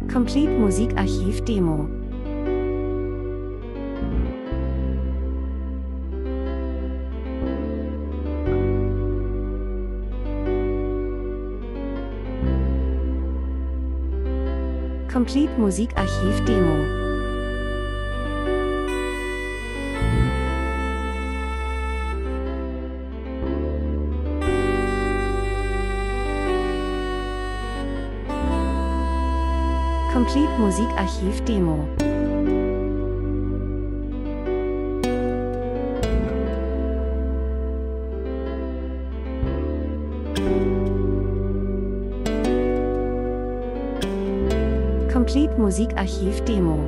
Complete Musikarchiv Demo. Complete Musikarchiv Demo. Complete Musikarchiv Demo. Complete Musikarchiv Demo.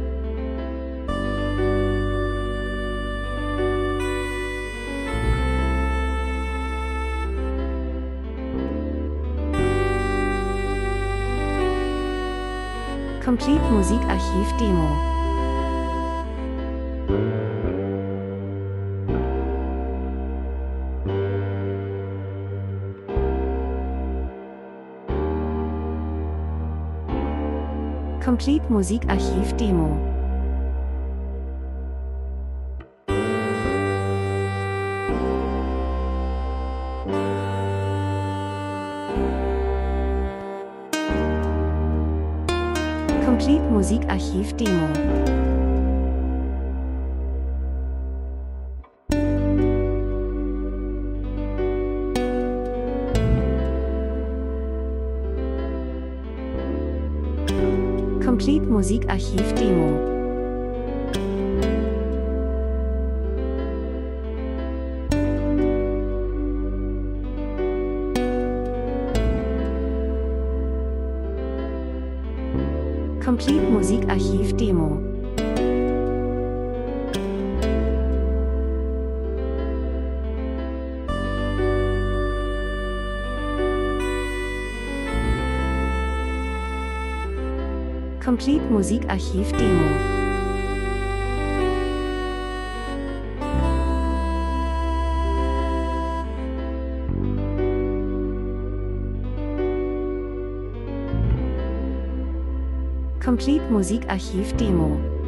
Complete Musikarchiv Demo. Complete Musikarchiv Demo. Complete Musikarchiv Demo. Complete Musikarchiv Demo. Complete Musikarchiv Demo. Complete Musikarchiv Demo. Complete Musikarchiv Demo.